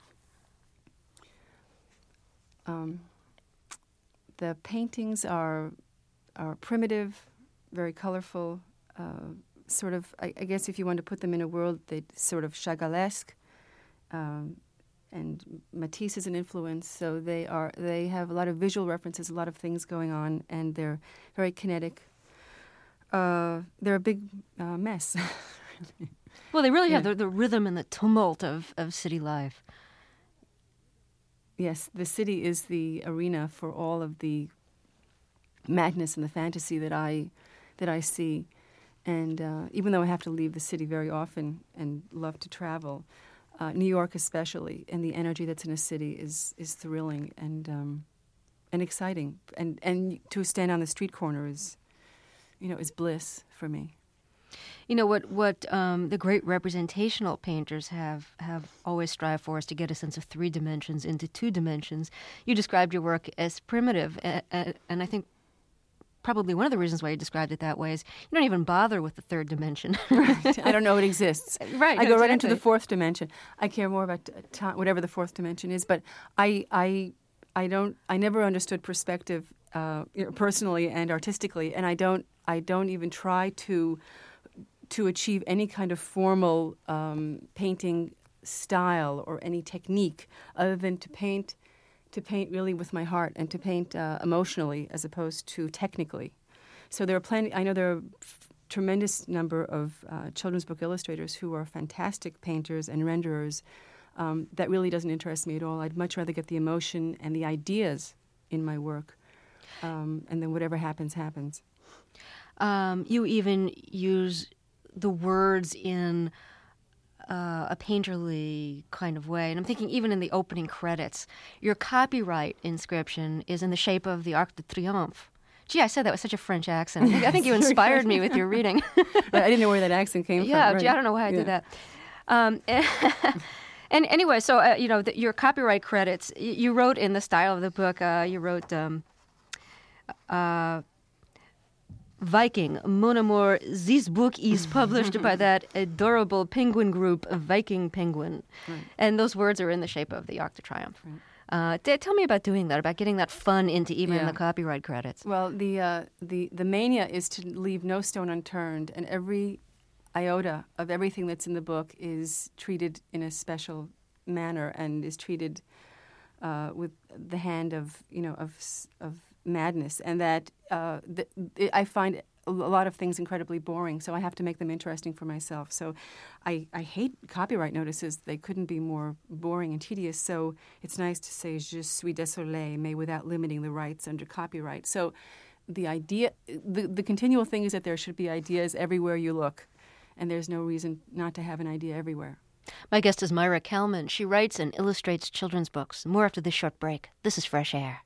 Um, The paintings are are primitive, very colorful, uh, sort of, I, I guess if you want to put them in a world, they're sort of Chagallesque, um, and Matisse is an influence, so they are they have a lot of visual references, a lot of things going on, and they're very kinetic. Uh, they're a big uh, mess. Well, they really Yeah. have the, the rhythm and the tumult of, of city life. Yes, the city is the arena for all of the madness and the fantasy that I that I see. And uh, even though I have to leave the city very often and love to travel, uh, New York especially, and the energy that's in a city is is thrilling and um, and exciting. And and to stand on the street corner is, you know, is bliss for me. You know, what what um, the great representational painters have have always strived for is to get a sense of three dimensions into two dimensions. You described your work as primitive, uh, uh, and I think probably one of the reasons why you described it that way is you don't even bother with the third dimension. Right. I don't know it exists. Right. I no, go right into exactly. the fourth dimension. I care more about uh, time, whatever the fourth dimension is. But I, I, I don't. I never understood perspective uh, you know, personally and artistically, and I don't. I don't even try to. to achieve any kind of formal um, painting style or any technique other than to paint to paint really with my heart and to paint uh, emotionally as opposed to technically. So there are plenty, I know there are f- tremendous number of uh, children's book illustrators who are fantastic painters and renderers. Um, that really doesn't interest me at all. I'd much rather get the emotion and the ideas in my work, um, and then whatever happens, happens. Um, you even use the words in uh, a painterly kind of way. And I'm thinking even in the opening credits, your copyright inscription is in the shape of the Arc de Triomphe. Gee, I said that with such a French accent. I think, I think you inspired me with your reading. Right, I didn't know where that accent came yeah, from. Gee, Right. I don't know why I Yeah. did that. Um, and anyway, so, uh, you know, the, your copyright credits, you, you wrote in the style of the book, uh, you wrote... Um, uh, Viking, Mon Amour, this book is published by that adorable penguin group, Viking Penguin. Right. And those words are in the shape of the Arc de Triomphe. Right. Uh, t- tell me about doing that, about getting that fun into even Yeah. the copyright credits. Well, the, uh, the, the mania is to leave no stone unturned, and every iota of everything that's in the book is treated in a special manner and is treated uh, with the hand of, you know, of, s- of madness, and that uh, th- th- I find a lot of things incredibly boring, so I have to make them interesting for myself. So I, I hate copyright notices. They couldn't be more boring and tedious, so it's nice to say je suis désolé, mais without limiting the rights under copyright. So the idea, the, the continual thing is that there should be ideas everywhere you look, and there's no reason not to have an idea everywhere. My guest is Maira Kalman. She writes and illustrates children's books. More after this short break. This is Fresh Air.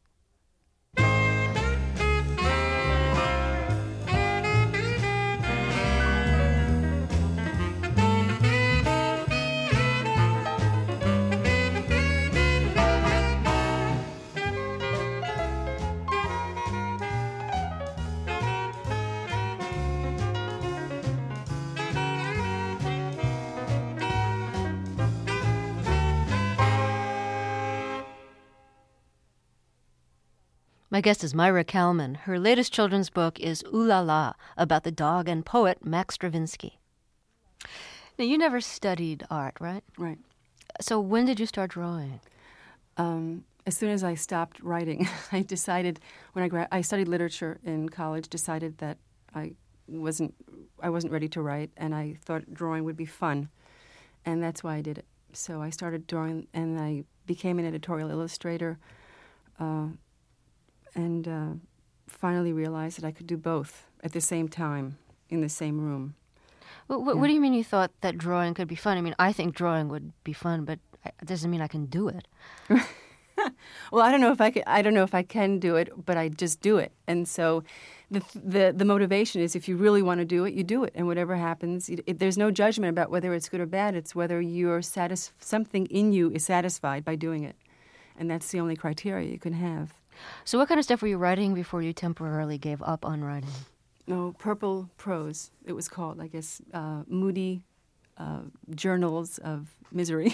My guest is Myra Kalman. Her latest children's book is Ooh La La, about the dog and poet Max Stravinsky. Now, you never studied art, right? Right. So when did you start drawing? Um, as soon as I stopped writing, I decided, when I, gra- I studied literature in college, decided that I wasn't, I wasn't ready to write, and I thought drawing would be fun, and that's why I did it. So I started drawing, and I became an editorial illustrator, uh, and uh, finally realized that I could do both at the same time in the same room. What, what, Yeah. what do you mean you thought that drawing could be fun? I mean, I think drawing would be fun, but it doesn't mean I can do it. Well, I don't know if I can, I don't know if I can do it, but I just do it. And so the the the motivation is, if you really want to do it, you do it, and whatever happens, it, it, there's no judgment about whether it's good or bad. It's whether you're satis- something in you is satisfied by doing it, and that's the only criteria you can have. So what kind of stuff were you writing before you temporarily gave up on writing? No, Purple Prose, it was called, I guess, uh, moody uh, journals of misery.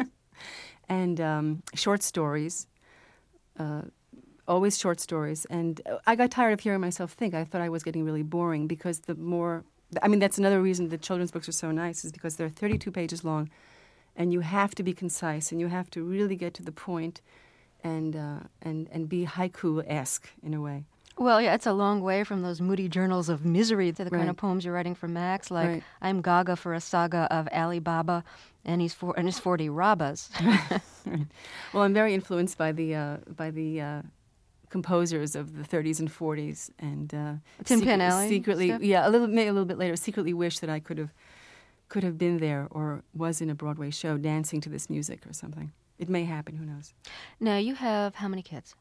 And um, short stories, uh, always short stories. And I got tired of hearing myself think. I thought I was getting really boring, because the more, I mean, that's another reason that children's books are so nice, is because they're thirty-two pages long, and you have to be concise, and you have to really get to the point, and uh, and and be haiku-esque in a way. Well, yeah, it's a long way from those moody journals of misery to the kind Right. of poems you're writing for Max, like Right. I'm Gaga for a saga of Ali Baba and he's for, and his forty Rabbas. Right. Well, I'm very influenced by the uh, by the uh, composers of the thirties and forties, and uh, Tin sec- Pan Alley secretly, stuff? yeah, a little maybe a little bit later, secretly wish that I could have could have been there or was in a Broadway show dancing to this music or something. It may happen. Who knows? Now, you have how many kids?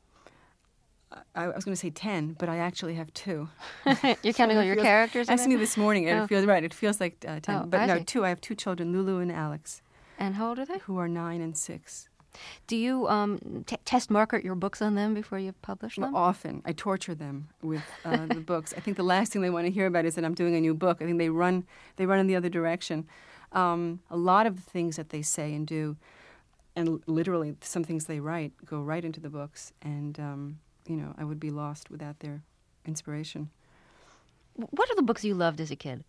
I, I was going to say ten, but I actually have two. You're counting So all it your feels- characters in Asked me there? this morning, and Oh. it feels right. It feels like uh, ten, Oh, but I no, see. two. I have two children, Lulu and Alex. And how old are they? Who are nine and six. Do you um, t- test market your books on them before you publish them? Well, often. I torture them with uh, the books. I think the last thing they want to hear about is that I'm doing a new book. I think they run they run in the other direction. Um, a lot of the things that they say and do, and l- literally some things they write, go right into the books. And, um, you know, I would be lost without their inspiration. What are the books you loved as a kid?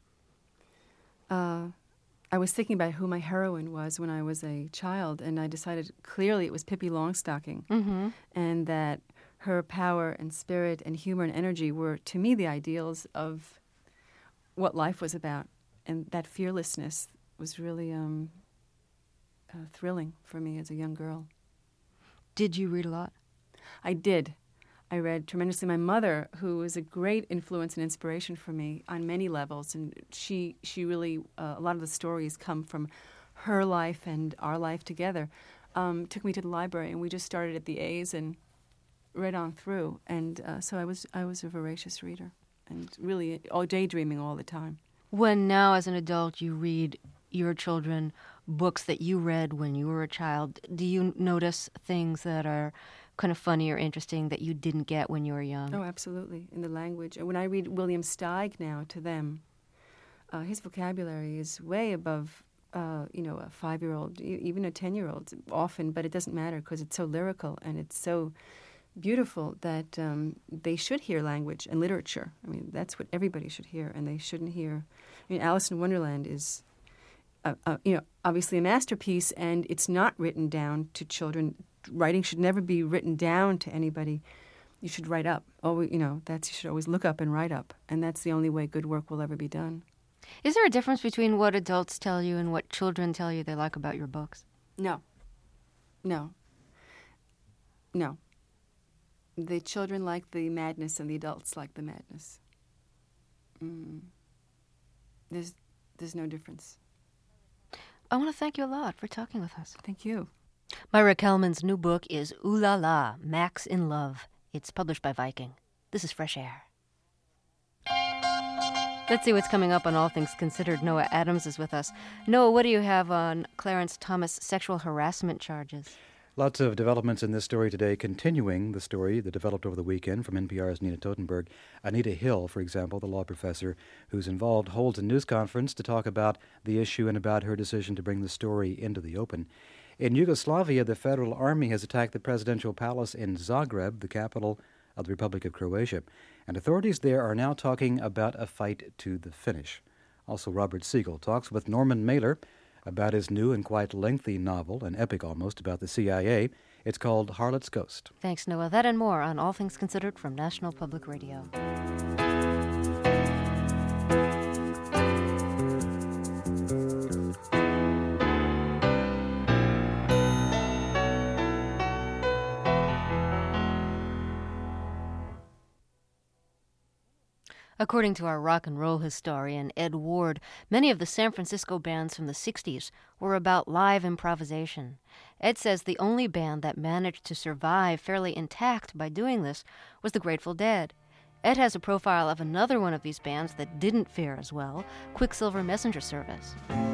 Uh, I was thinking about who my heroine was when I was a child, and I decided clearly it was Pippi Longstocking, Mm-hmm. and that her power and spirit and humor and energy were, to me, the ideals of what life was about. And that fearlessness was really um, uh, thrilling for me as a young girl. Did you read a lot? I did. I read tremendously. My mother, who was a great influence and inspiration for me on many levels, and she she really, uh, a lot of the stories come from her life and our life together, um, took me to the library, and we just started at the A's and read on through. And uh, so I was I was a voracious reader, and really all daydreaming all the time. When now, as an adult, you read your children books that you read when you were a child, do you notice things that are kind of funny or interesting that you didn't get when you were young? Oh, absolutely, in the language. And when I read William Steig now to them, uh, his vocabulary is way above, uh, you know, a five-year-old, e- even a ten-year-old often, but it doesn't matter because it's so lyrical and it's so beautiful that um, they should hear language and literature. I mean, that's what everybody should hear, and they shouldn't hear. I mean, Alice in Wonderland is, uh, uh, you know, obviously a masterpiece, and it's not written down to children. Writing should never be written down to anybody. You should write up. Always, you know, that's you should always look up and write up, and that's the only way good work will ever be done. Is there a difference between what adults tell you and what children tell you they like about your books? No. No. No. The children like the madness, and the adults like the madness. Mm. There's, there's no difference. I want to thank you a lot for talking with us. Thank you. Myra Kalman's new book is Ooh La La, Max in Love. It's published by Viking. This is Fresh Air. Let's see what's coming up on All Things Considered. Noah Adams is with us. Noah, what do you have on Clarence Thomas' sexual harassment charges? Lots of developments in this story today, continuing the story that developed over the weekend from N P R's Nina Totenberg. Anita Hill, for example, the law professor who's involved, holds a news conference to talk about the issue and about her decision to bring the story into the open. In Yugoslavia, the Federal Army has attacked the presidential palace in Zagreb, the capital of the Republic of Croatia, and authorities there are now talking about a fight to the finish. Also, Robert Siegel talks with Norman Mailer about his new and quite lengthy novel, an epic almost, about the C I A. It's called Harlot's Ghost. Thanks, Noah. That and more on All Things Considered from National Public Radio. According to our rock and roll historian, Ed Ward, many of the San Francisco bands from the sixties were about live improvisation. Ed says the only band that managed to survive fairly intact by doing this was the Grateful Dead. Ed has a profile of another one of these bands that didn't fare as well, Quicksilver Messenger Service.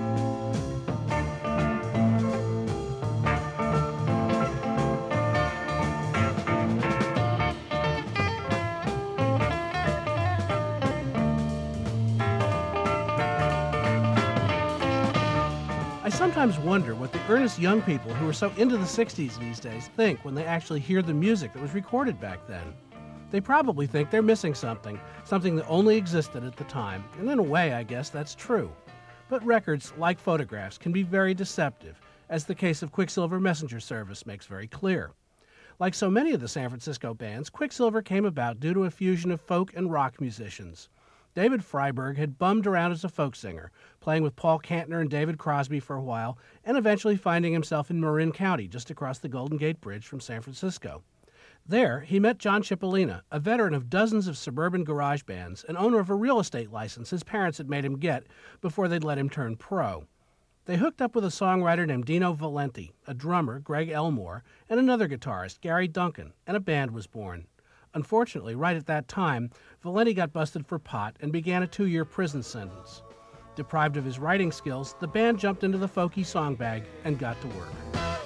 I sometimes wonder what the earnest young people who are so into the sixties these days think when they actually hear the music that was recorded back then. They probably think they're missing something, something that only existed at the time, and in a way, I guess that's true. But records, like photographs, can be very deceptive, as the case of Quicksilver Messenger Service makes very clear. Like so many of the San Francisco bands, Quicksilver came about due to a fusion of folk and rock musicians. David Freiberg had bummed around as a folk singer, playing with Paul Kantner and David Crosby for a while, and eventually finding himself in Marin County, just across the Golden Gate Bridge from San Francisco. There, he met John Cipollina, a veteran of dozens of suburban garage bands and owner of a real estate license his parents had made him get before they'd let him turn pro. They hooked up with a songwriter named Dino Valenti, a drummer, Greg Elmore, and another guitarist, Gary Duncan, and a band was born. Unfortunately, right at that time, Valenti got busted for pot and began a two-year prison sentence. Deprived of his writing skills, the band jumped into the folky song bag and got to work.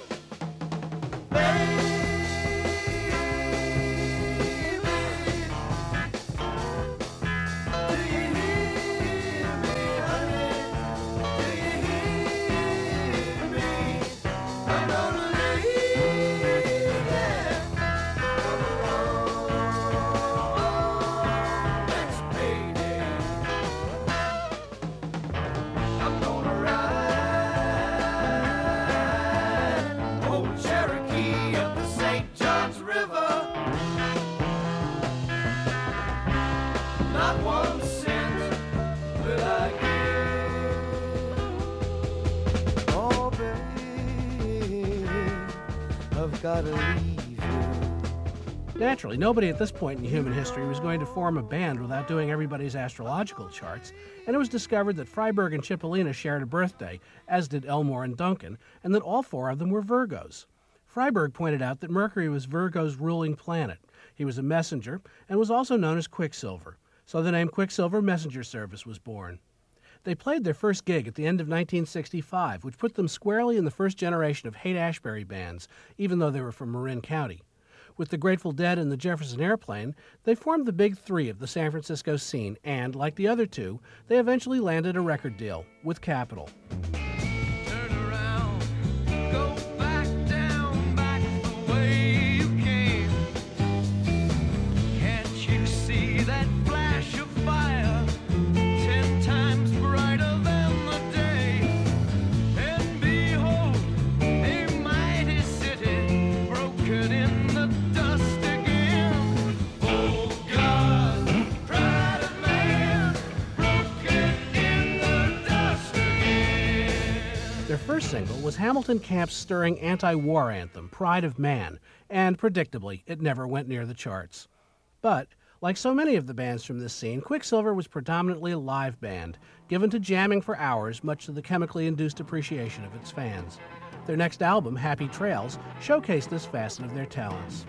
Naturally, nobody at this point in human history was going to form a band without doing everybody's astrological charts, and it was discovered that Freiberg and Cipollina shared a birthday, as did Elmore and Duncan, and that all four of them were Virgos. Freiberg pointed out that Mercury was Virgo's ruling planet. He was a messenger and was also known as Quicksilver, so the name Quicksilver Messenger Service was born. They played their first gig at the end of nineteen sixty-five, which put them squarely in the first generation of Haight-Ashbury bands, even though they were from Marin County. With the Grateful Dead and the Jefferson Airplane, they formed the big three of the San Francisco scene, and, like the other two, they eventually landed a record deal with Capitol. First single was Hamilton Camp's stirring anti-war anthem, Pride of Man, and predictably, it never went near the charts. But, like so many of the bands from this scene, Quicksilver was predominantly a live band, given to jamming for hours, much to the chemically induced appreciation of its fans. Their next album, Happy Trails, showcased this facet of their talents.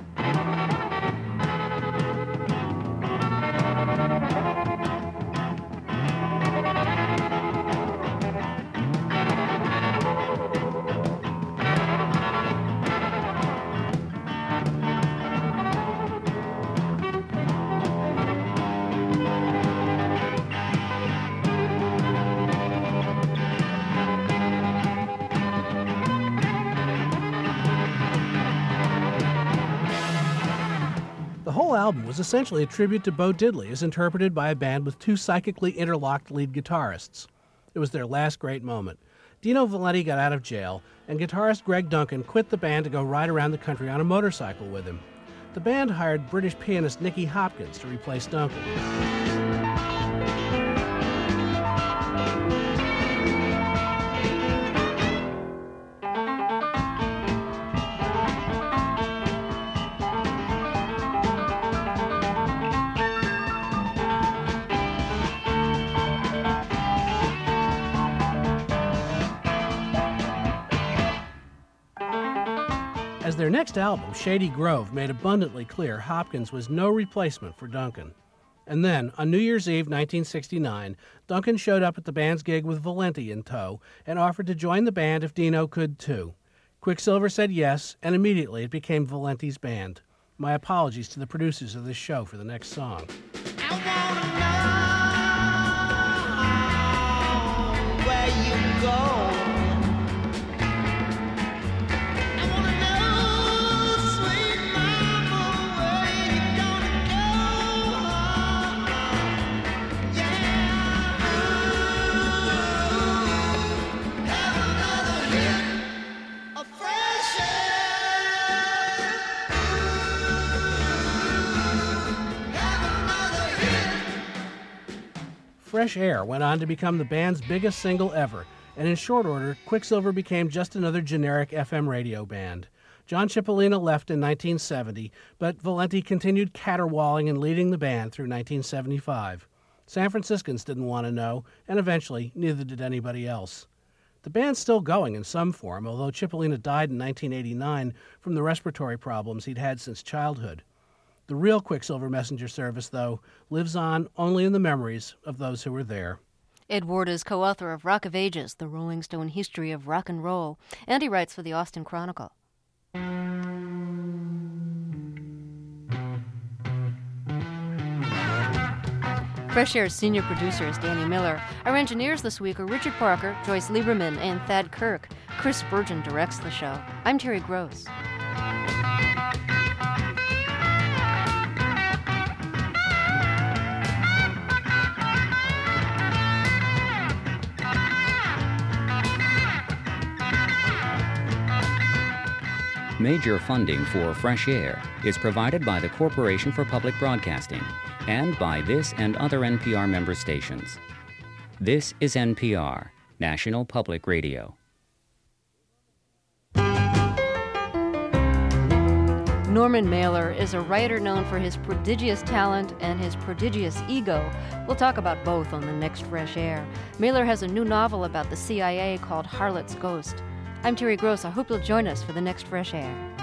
album was essentially a tribute to Bo Diddley as interpreted by a band with two psychically interlocked lead guitarists. It was their last great moment. Dino Valenti got out of jail, and guitarist Greg Duncan quit the band to go ride around the country on a motorcycle with him. The band hired British pianist Nicky Hopkins to replace Duncan. As their next album, Shady Grove, made abundantly clear Hopkins was no replacement for Duncan. And then, on New Year's Eve nineteen sixty-nine, Duncan showed up at the band's gig with Valenti in tow and offered to join the band if Dino could too. Quicksilver said yes, and immediately it became Valenti's band. My apologies to the producers of this show for the next song. I wanna know where you go. Fresh Air went on to become the band's biggest single ever, and in short order, Quicksilver became just another generic F M radio band. John Cipollina left in nineteen seventy, but Valenti continued caterwauling and leading the band through nineteen seventy-five. San Franciscans didn't want to know, and eventually neither did anybody else. The band's still going in some form, although Cipollina died in nineteen eighty-nine from the respiratory problems he'd had since childhood. The real Quicksilver Messenger service, though, lives on only in the memories of those who were there. Ed Ward is co-author of Rock of Ages, The Rolling Stone History of Rock and Roll, and he writes for the Austin Chronicle. Fresh Air's senior producer is Danny Miller. Our engineers this week are Richard Parker, Joyce Lieberman, and Thad Kirk. Chris Spurgeon directs the show. I'm Terry Gross. Major funding for Fresh Air is provided by the Corporation for Public Broadcasting and by this and other N P R member stations. This is N P R, National Public Radio. Norman Mailer is a writer known for his prodigious talent and his prodigious ego. We'll talk about both on the next Fresh Air. Mailer has a new novel about the C I A called Harlot's Ghost. I'm Terry Gross. I hope you'll join us for the next Fresh Air.